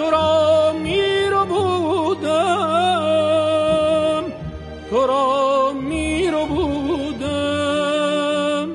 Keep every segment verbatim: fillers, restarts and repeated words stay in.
تو را می رو بودم، تو را می رو بودم.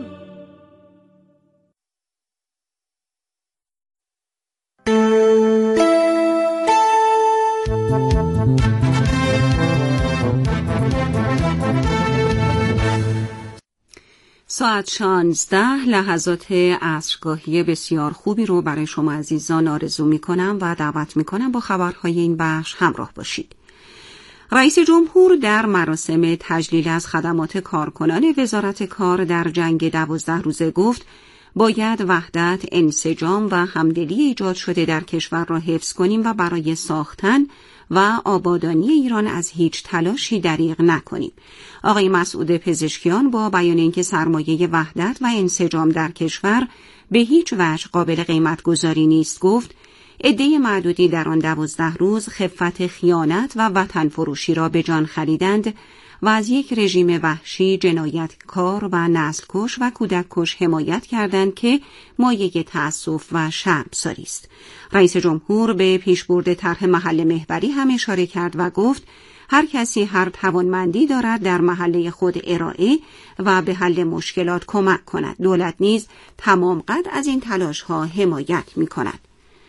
ساعت شانزده، لحظات عصرگاهی بسیار خوبی رو برای شما عزیزان آرزو می کنم و دعوت می کنم با خبرهای این بخش همراه باشید. رئیس جمهور در مراسم تجلیل از خدمات کارکنان وزارت کار در جنگ دوازده روزه گفت باید وحدت، انسجام و همدلی ایجاد شده در کشور را حفظ کنیم و برای ساختن و آبادانی ایران از هیچ تلاشی دریغ نکنیم. آقای مسعود پزشکیان با بیان اینکه سرمایه وحدت و انسجام در کشور به هیچ وجه قابل قیمت گذاری نیست گفت عده معدودی در آن دوازده روز خفت خیانت و وطن فروشی را به جان خریدند و از یک رژیم وحشی، جنایتکار و نسل‌کش و کودک‌کش حمایت کردند که مایه تأسف و شرمساری است. رئیس جمهور به پیشبرد طرح محل محوری هم اشاره کرد و گفت هر کسی هر توانمندی دارد در محله خود ارائه و به حل مشکلات کمک کند. دولت نیز تمام قد از این تلاش‌ها حمایت می‌کند.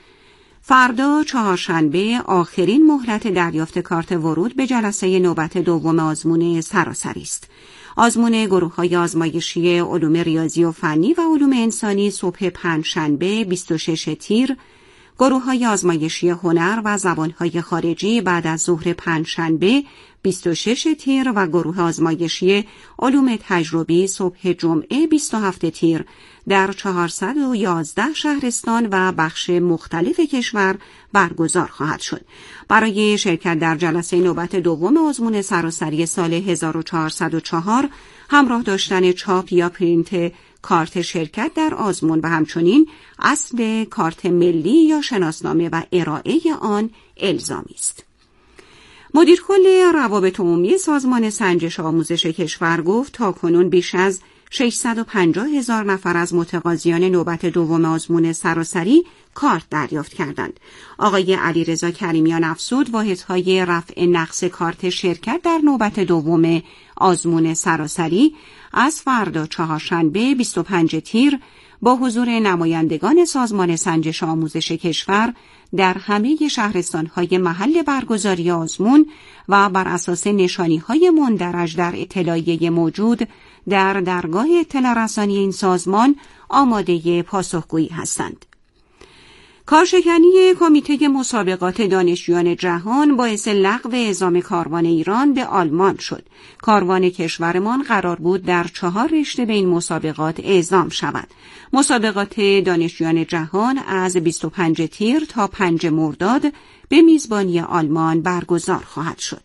فردا چهارشنبه آخرین مهلت دریافت کارت ورود به جلسه نوبت دوم آزمون سراسری است. آزمون گروه‌های آزمایشی علوم ریاضی و فنی و علوم انسانی صبح پنجشنبه بیست و شش تیر، گروه‌های آزمایشی هنر و زبان‌های خارجی بعد از ظهر پنجشنبه بیست و شش تیر و گروه آزمایشی علوم تجربی صبح جمعه بیست و هفت تیر در چهارصد و یازده شهرستان و بخش مختلف کشور برگزار خواهد شد. برای شرکت در جلسه نوبت دوم آزمون سراسری سال هزار و چهارصد و چهار همراه داشتن چاپ یا پرینت کارت شرکت در آزمون و همچنین اصل کارت ملی یا شناسنامه و ارائه آن الزامی است. مدیر کل روابط عمومی سازمان سنجش آموزش کشور گفت تاکنون بیش از ششصد و پنجاه هزار نفر از متقاضیان نوبت دوم آزمون سراسری کارت دریافت کردند. آقای علیرضا کریمیان افزود واحدهای رفع نقص کارت شرکت در نوبت دوم آزمون سراسری از فردا چهارشنبه بیست و پنج تیر با حضور نمایندگان سازمان سنجش آموزش کشور در همه شهرستان‌های محل برگزاری آزمون و بر اساس نشانی‌های مندرج در اطلاعیه موجود در درگاه اطلاع رسانی این سازمان آماده پاسخگویی هستند. کارشکنی کمیته مسابقات دانشجویان جهان باعث لغو اعزام کاروان ایران به آلمان شد. کاروان کشورمان قرار بود در چهار رشته به این مسابقات اعزام شود. مسابقات دانشجویان جهان از بیست و پنج تیر تا پنج مرداد به میزبانی آلمان برگزار خواهد شد.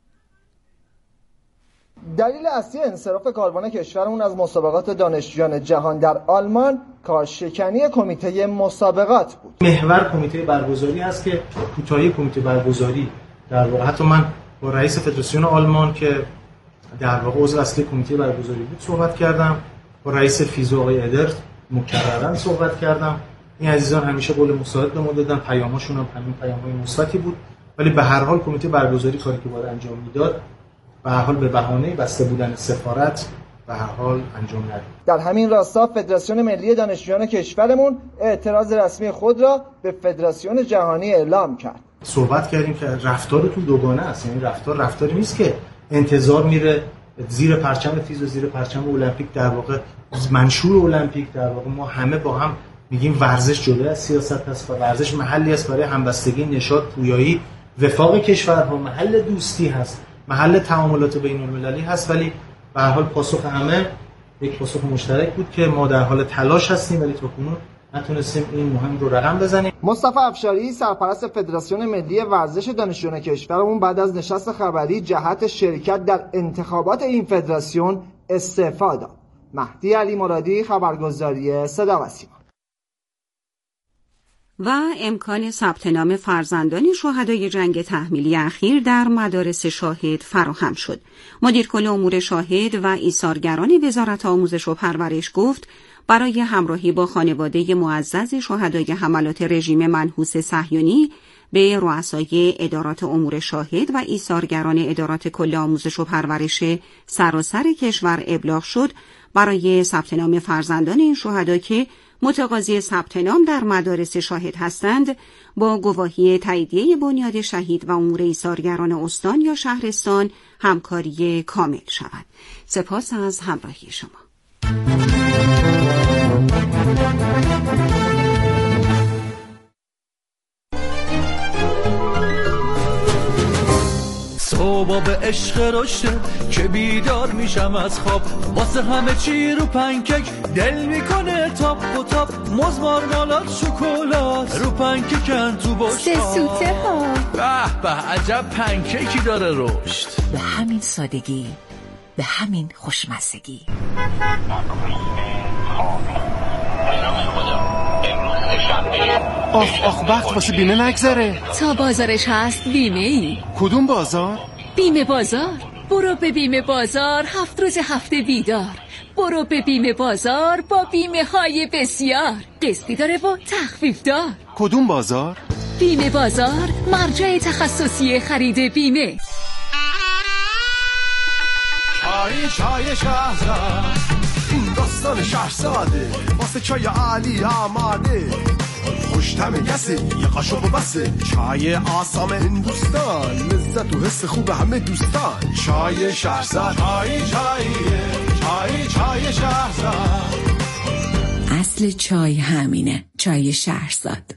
دلیل اصلی انصراف کاروان کشورمون از مسابقات دانشجویان جهان در آلمان کارشکنی کمیته مسابقات بود. محور کمیته برگزاری هست که کوتاهی کمیته برگزاری در واقع حتی من با رئیس فدراسیون آلمان که در واقع عضو اصلی کمیته برگزاری بود صحبت کردم، با رئیس فیزو آقای ادرت مکررن صحبت کردم. این عزیزان همیشه قول مساعد به ما دادن، پیاماشون هم همین پیام‌های مثبتی بود، ولی به هر حال کمیته برگزاری کاری که باید انجام میداد به هر حال به بهانه بسته بودن سفارت به هر حال انجام نداد. در همین راستا فدراسیون ملی دانشجویان کشورمون اعتراض رسمی خود را به فدراسیون جهانی اعلام کرد. صحبت کردیم که رفتارتون دوگانه است، یعنی رفتار رفتاری نیست که انتظار میره زیر پرچم تیز و زیر پرچم المپیک در واقع منشور المپیک در واقع ما همه با هم میگیم ورزش جدا از سیاست است و ورزش محلی است برای همبستگی، نشاط، پویایی، وفاق کشورها، محل دوستی هست، محل تعاملات بین المللی هست، ولی به هر حال پاسخ همه یک پاسخ مشترک بود که ما در حال تلاش هستیم ولی تاکنون نتونستیم این مهم رو رقم بزنیم. مصطفی افشاری سرپرست فدراسیون ملی ورزش دانشجویان کشورمون بعد از نشست خبری جهت شرکت در انتخابات این فدراسیون استعفا داد. مهدی علی مرادی، خبرگزاری صدا و سیما. و امکان ثبت نام فرزندان شهدای جنگ تحمیلی اخیر در مدارس شاهد فراهم شد. مدیر کل امور شاهد و ایثارگران وزارت آموزش و پرورش گفت برای همراهی با خانواده معزز شهدای حملات رژیم منحوس صهیونی به رؤسای ادارات امور شاهد و ایثارگران ادارات کل آموزش و پرورش سراسر کشور ابلاغ شد برای ثبت نام فرزندان این شهدا که متقاضی ثبت نام در مدارس شاهد هستند با گواهی تاییدیه بنیاد شهید و امور ایثارگران استان یا شهرستان همکاری کامل شود. سپاس از همراهی شما. صبح به عشق رشته که بیدار میشم از خواب، واسه همه چی رو پنکیک دل میکنه تاپ و تاپ، موز مارمالاد شکلات رو پنکیکن تو بشقاب، سه سوته ها به به عجب پنکیکی داره رشد. به همین سادگی، به همین خوشمزگی. آخ آخ وقت واسه بیمه نگذره. تا بازارش هست بیمه ای. کدوم بازار؟ بیمه بازار. برو به بیمه بازار، هفت روز هفته بیدار. برو به بیمه بازار با بیمه های بسیار، قسطی داره و تخفیف دار. کدوم بازار؟ بیمه بازار، مرجع تخصصی خرید بیمه. چای چای شهرزاد، این داستان شهرزاده، واسه چای علی آماده، خوشتم یسه یه قاشق و بسه، چای آسام هندوستان، لذت و حس خوب همه دوستان. چای شهرزاد، چای چایه، چای چای شهرزاد. اصل چای همینه، چای شهرزاد.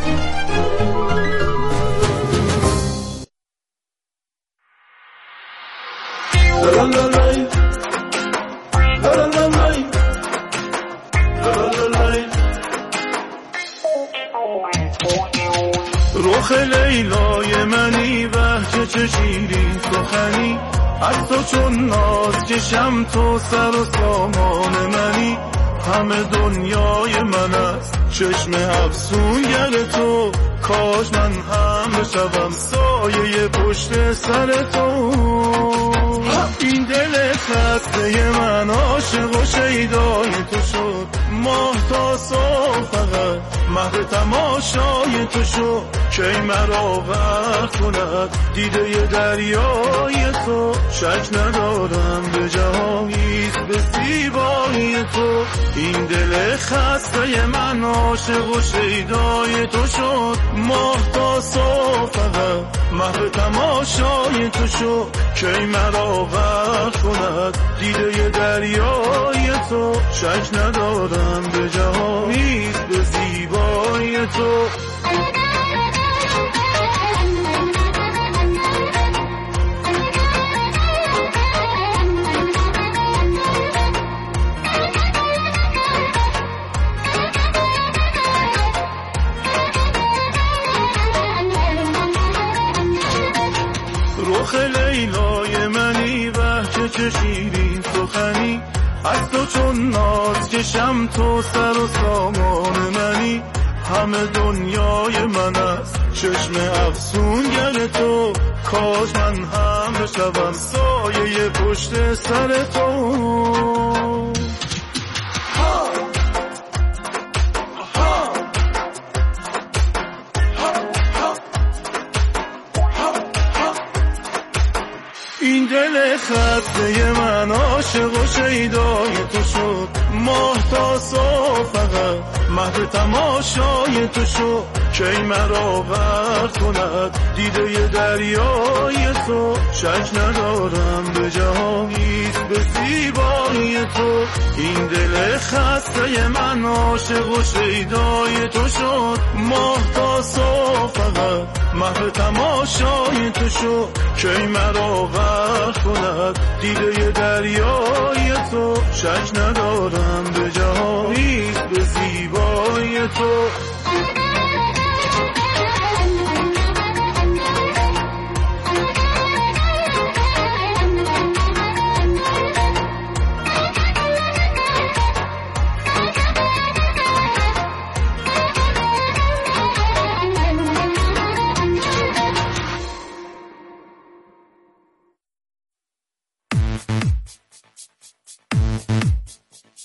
رخ لیلای منی وحچه چه شیرین سخنی، از تو چون ناز چشم تو سر و سامان منی، همه دنیای من است چشم افسونگر تو، کاش من هم بشوم سایه پشت سر تو. این دل خسته من عاشق و شیدای تو شد، ماه تا صبح فقط محو تماشای تو شد، کی مرا غرق کند دیده دریای تو، شک ندارم به جهانیست به زیبایی تو. این دل خسته من عاشق و شیدای تو شد، ماه تا صبح فقط محو تماشای تو شد، کی مرا غرق کند دیده دریای تو، شک ندارم به جهانیست به زیبایی تو. رخ لیلای منی وحچه چه شیرین سخنی، از تو چون ناز چشم تو سر و سامان منی، همه دنیای من است چشم افسونگر تو، کاش من هم بشوم سایه پشت سر تو. این دل خسته من عاشق و شیدای تو شد، ماه تا صبح فقط محو تماشای تو شد، کی مرا غرق کند دیده دریای تو، شک ندارم به جهانیست به زیبایی تو. این دل خسته من عاشق و شیدای تو شد، ماه تا صبح فقط محو تماشای تو شد، کی مرا غرق کند دیده دریای تو، شک ندارم به جهانیست به زیبایی تو.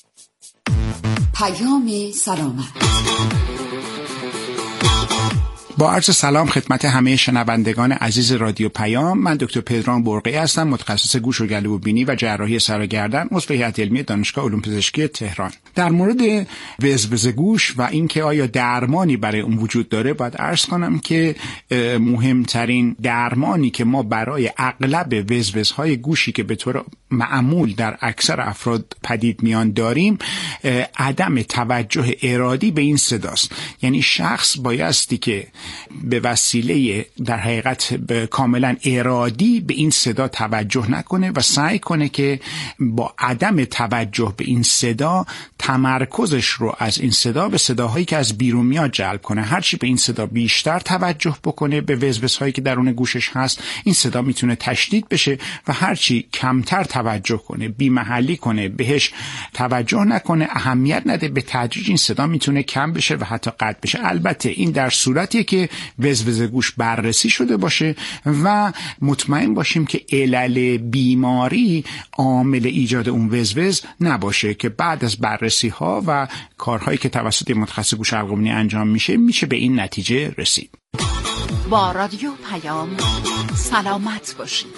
پیام سلامت. با عرض سلام خدمت همه شنوندگان عزیز رادیو پیام، من دکتر پدرام برقی هستم، متخصص گوش و گلو و بینی و جراحی سر و گردن، عضو هیئت علمی دانشگاه علوم پزشکی تهران. در مورد وزوز گوش و اینکه آیا درمانی برای اون وجود داره باید عرض کنم که مهمترین درمانی که ما برای اغلب وزوزهای گوشی که به طور معمول در اکثر افراد پدید میان داریم عدم توجه ارادی به این صداست. یعنی شخص بایستی که به وسیله در حقیقت کاملا ارادی به این صدا توجه نکنه و سعی کنه که با عدم توجه به این صدا تمرکزش رو از این صدا به صداهایی که از بیرون میاد جلب کنه. هرچی به این صدا بیشتر توجه بکنه به وزوزهایی که درون گوشش هست، این صدا میتونه تشدید بشه و هرچی کمتر توجه کنه، بی محلی کنه، بهش توجه نکنه، اهمیت نده، به تدریج این صدا میتونه کم بشه و حتی قطع بشه. البته این در صورتیه که وزوز گوش بررسی شده باشه و مطمئن باشیم که علل بیماری عامل ایجاد اون وزوز نباشه، که بعد از بررسی ها و کارهایی که توسط متخصص گوش حلق و بینی انجام میشه میشه به این نتیجه رسید. با رادیو پیام سلامت باشید.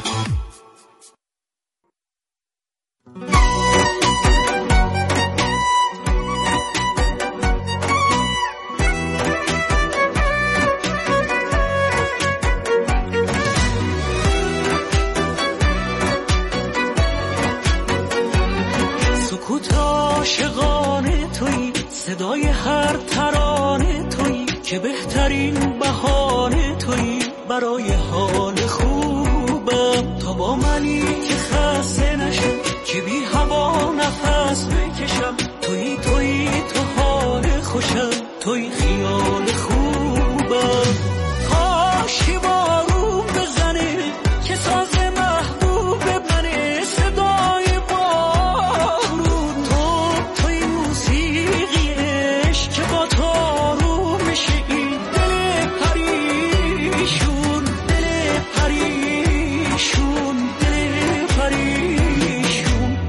سکوت عاشقانه تویی، صدای هر ترانه تویی، که بهترین بهانه تویی برای حال خوبم. تا با منی که خسته نشم، که بی هوا نفس بکشم، تویی تویی تو حال خوشم، تویی خیال خوبم. کاشی بارون بزنه که ساز محبوب منه، صدای بارون تو توی موسیقی عشق، که با تو آروم میشه این دل پریشون، دل پریشون، دل پریشون.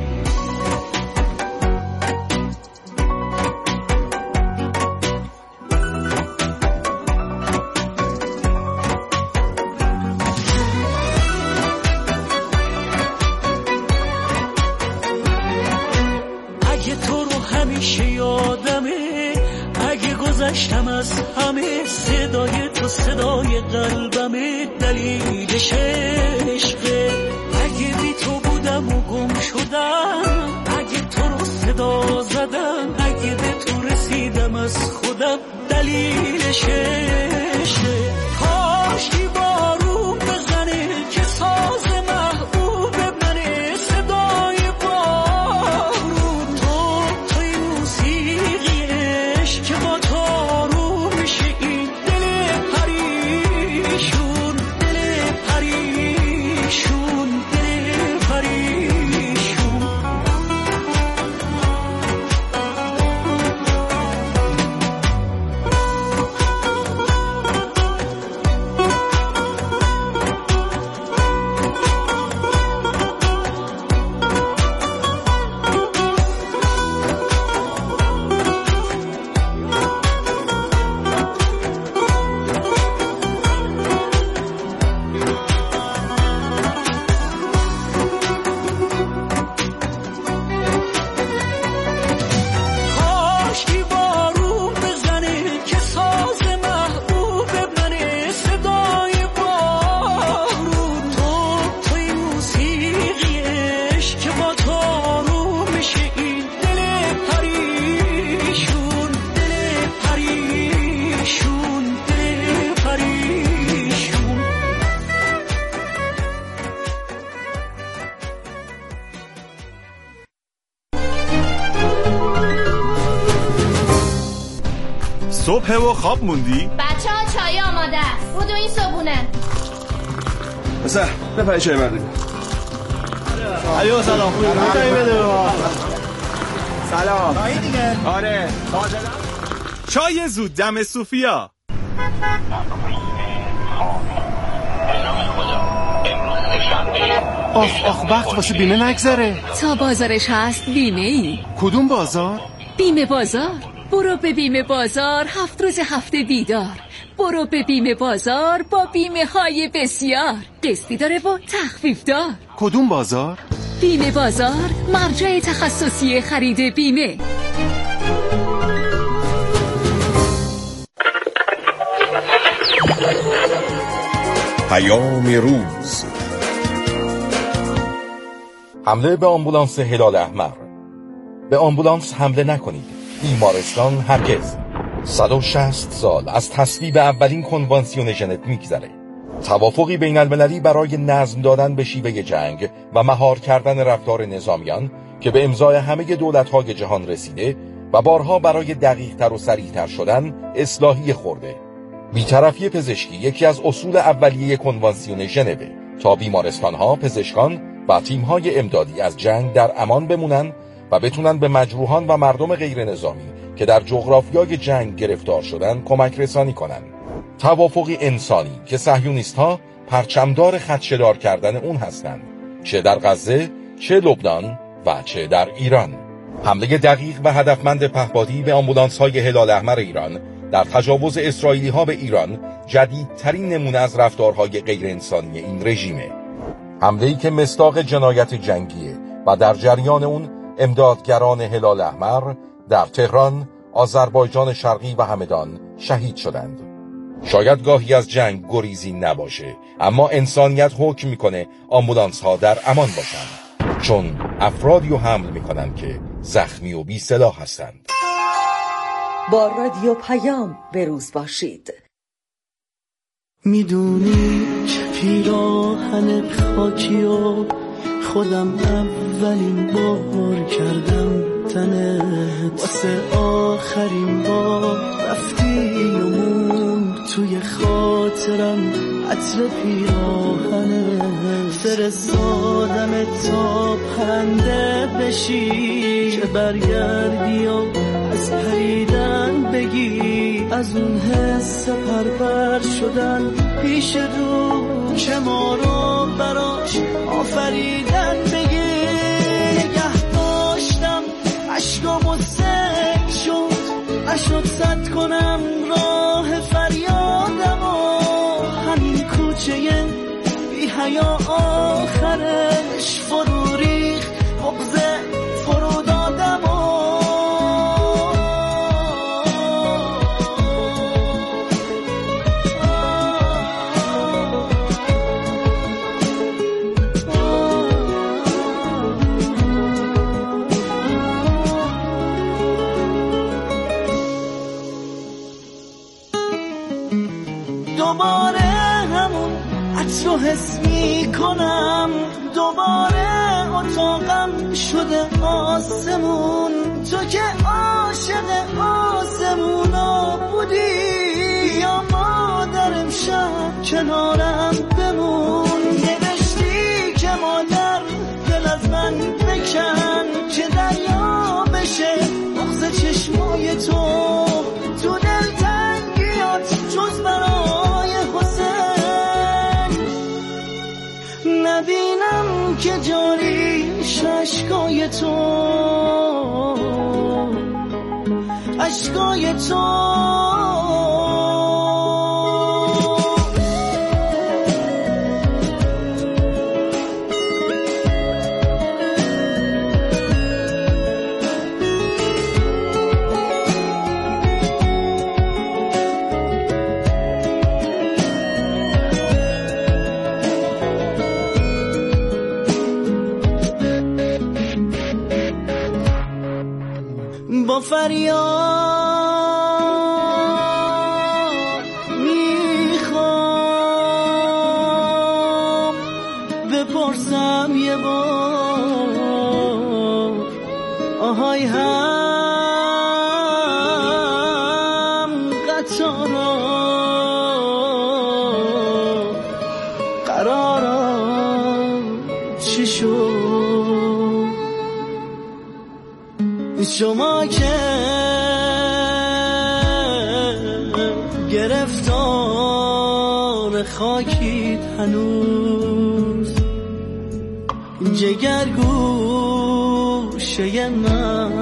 اگه تو رو همیشه یادمه، اگه گذشتم از همه، صدای تو صدای قلبمه، دلیلش عشقه. اگه بی تو بودم و گم شدم، اگه تو رو صدا زدم، اگه به تو رسیدم از خودم، دلیلش عشقه. کاشکی بارون بزنه که ساز محبوب منه، صدای بارون تو توی موسیقی عشق، که با تو آروم میشه این دل پریشون، دل پریشون، دل پریشون. کاشکی بارون بزنه که ساز محبوب منه، صدای بارون تو توی موسیقی عشق، که با تو آروم میشه این دل پریشون، دل پریشون، دل پریشون. صبح و خواب موندی؟ بچه ها چای آماده است، بودو این صبونه. بسه بپری چای بردیم. علیو سلام، خوبی؟ چای بده به ما. سلام. چایی دیگه؟ آره. چای زود دم صوفیا. آخ آخ وقت واسه بیمه نگذره. تا بازارش هست بیمه ای. کدوم بازار؟ بیمه بازار. برو به بیمه بازار، هفت روز هفته بیدار. برو به بیمه بازار با بیمه های بسیار. قسطی داره و تخفیف دار. کدوم بازار؟ بیمه بازار، مرجع تخصصی خرید بیمه. پیام روز. حمله به آمبولانس هلال احمر. به آمبولانس حمله نکنید. بیمارستان هرگز. صد و شصت سال از تصویب اولین کنوانسیون ژنو میگذره. توافقی بین المللی برای نظم دادن به شیوه جنگ و مهار کردن رفتار نظامیان که به امضای همه دولت‌های جهان رسیده و بارها برای دقیق‌تر و سریع‌تر شدن اصلاحی خورده. بی‌طرفی پزشکی یکی از اصول اولیه کنوانسیون ژنو تا بیمارستان‌ها، پزشکان و تیم‌های امدادی از جنگ در امان بمونن و بتونن به مجروحان و مردم غیر نظامی که در جغرافیای جنگ گرفتار شدن کمک رسانی کنن. توافقی انسانی که صهیونیست‌ها پرچمدار خدشه‌دار کردن اون هستند، چه در غزه، چه لبنان و چه در ایران. حمله دقیق و هدفمند پهپادی به آمبولانس‌های هلال احمر ایران در تجاوز اسرائیلی‌ها به ایران جدیدترین نمونه از رفتارهای غیر انسانی این رژیمه. حمله‌ای که مصداق جنایت جنگیه و در جریان اون امدادگران هلال احمر در تهران، آذربایجان شرقی و همدان شهید شدند. شاید گاهی از جنگ گریزی نباشه، اما انسانیت حکم میکنه آمبولانس ها در امان باشن، چون افرادی رو حمل میکنن که زخمی و بی سلاح هستند. با رادیو پیام بروز باشید. میدونی که پیراهن خاکی و خودم اولین بار کردم تنت، واسه آخرین بار رفتی و موند توی خاطرم عطر پیراهنت. فرستادم تا پرنده بشی که برگردی و از پریدن بگی، از اون حس پرپر شدن پیش رو که ما رو براش آفریدن بگی. نگه داشتم عشقامو سک شد، نشد سد کنم راه فریادم و همین کوچه بی حیا آخرش فرو ریخت، بغضه فرو دادم و دوباره همون عطر رو حس می کنم، دوباره اتاقم شده آسمون، تو که عاشق آسمونا بودی یا مادر امشب کنارم بمون. نوشتی که مادر دل از من بکن که دریا بشه بغض چشمای تو، تو دل تنگیات جز برای حسین نبینم که جاری اشکای تو، اشکای تو. با فریاد میخوام بپرسم یه بار، آهای هم قطارا قرارا چی شد؟ شما که گرفتار خاکید هنوز، جگر گوشه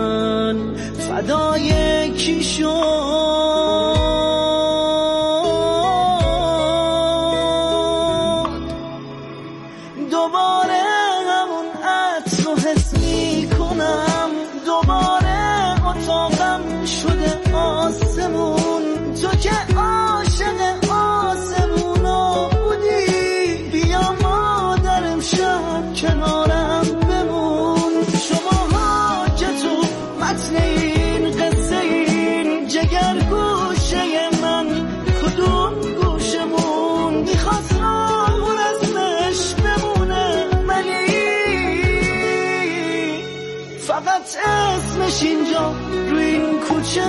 من فدای کی شد؟ خونش اینجا روی این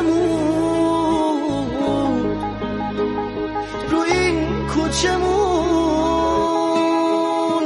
کوچمون، روی این کوچمون.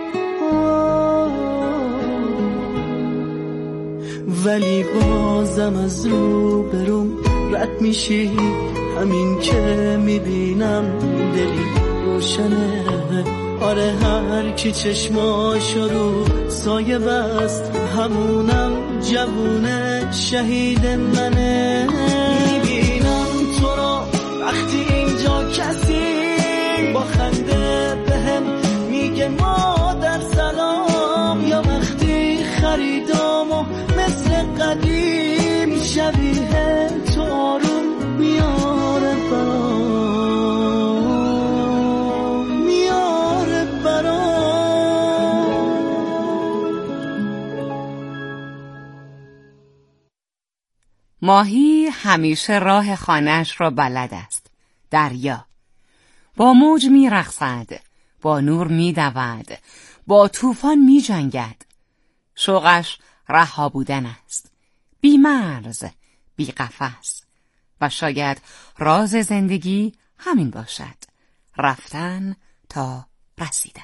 ولی بازم از رو برم رد میشی، همین که میبینم دلی روشنه. آره هر کی چشماشو رو سایه بست همونم جوونه شهید منه. میبینم تو رو وقتی اینجا کسی با خنده بهم میگه مادر سلام، یا وقتی خریدامو مثل قدیم شبیه تو آروم میاره برام، میاره برام. ماهی همیشه راه خانه‌اش را بلد است. دریا با موج می‌رقصد، با نور می‌دود، با طوفان می‌جنگد. شوقش رها بودن است، بی مرز، بی قفس. و شاید راز زندگی همین باشد، رفتن تا رسیدن.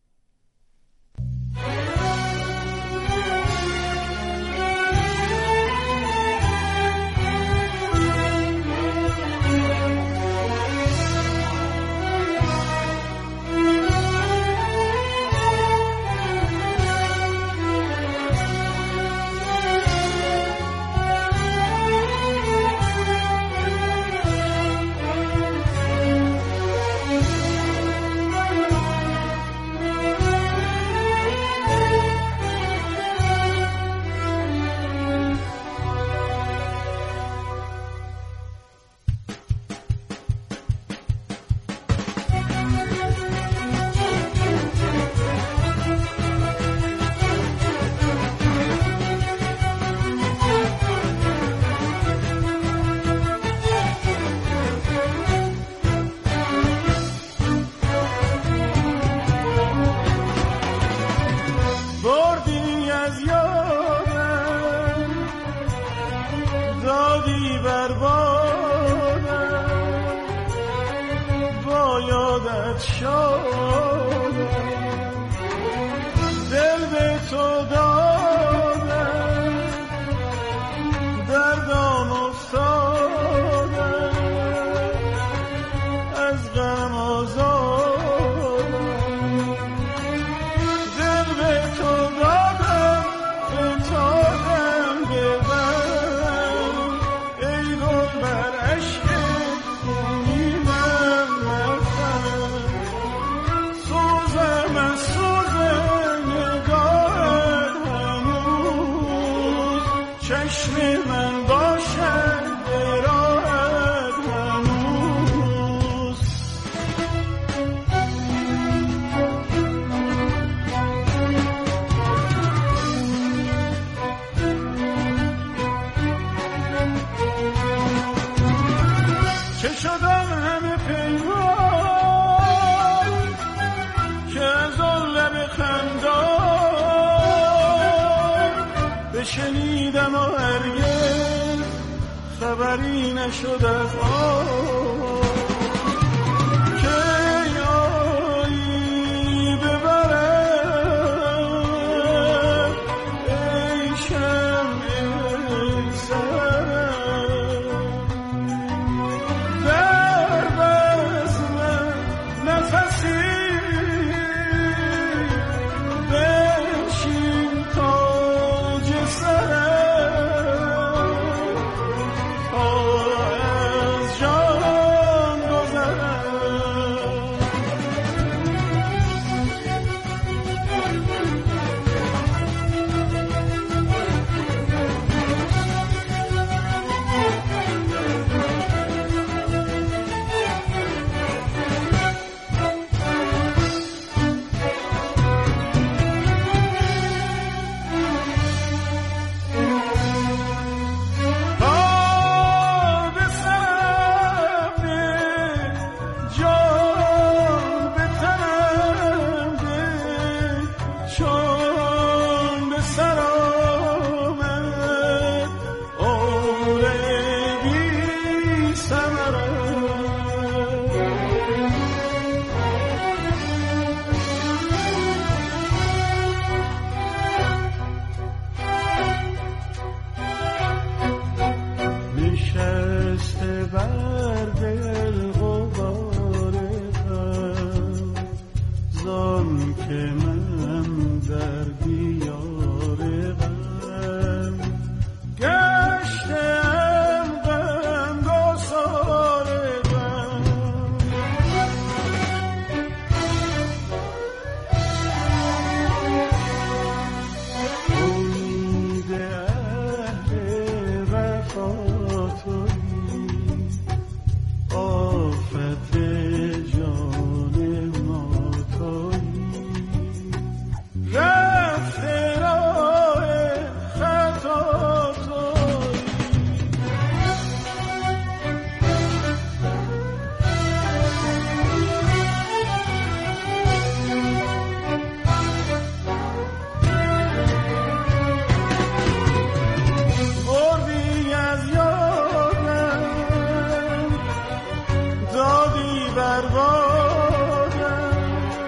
شنیدم و هرگز خبری نشد از آن که یایی ببرد ای شمع سرم در بزم نفسی بنشین تاج سرم تا از جان من در دیار غم گشتم غم گسار غم امید اهل وفا تویی آفت جان ما تویی رفته راه خطا تویی بردی از یادم دادی بربادم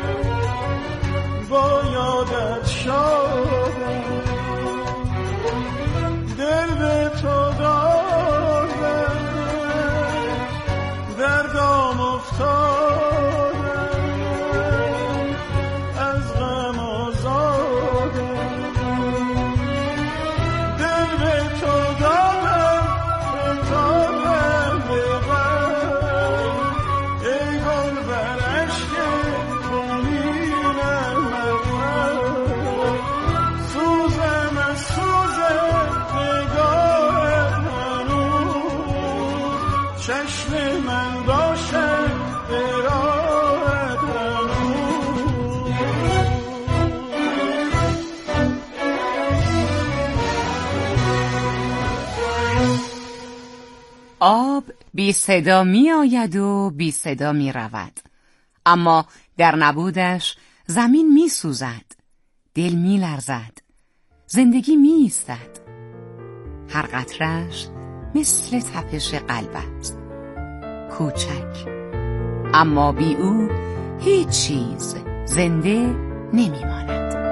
با یادت شادم دل به تو دادم در دام افتادم از غم آزادم دل به تو دادم فتادم به غم ای گل بر عشق خونینم مغرب سوزم از سوز نگاه هنوز چشم من باشد به راهت هنوز آب بی صدا می آید و بی صدا می رود، اما در نبودش زمین می سوزد، دل می لرزد، زندگی می ایستد. هر قطرش مثل تپش قلب است، کوچک، اما بی او هیچ چیز زنده نمی ماند.